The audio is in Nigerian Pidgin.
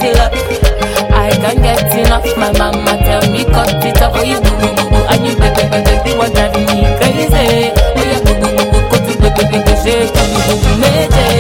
it up. I can't get enough. My mama tell me cut it up. Oh, you boo boo boo boo, and you baby baby, they want driving me crazy. Oh, you boo boo boo boo, go to baby baby, shake, boo boo boo, major.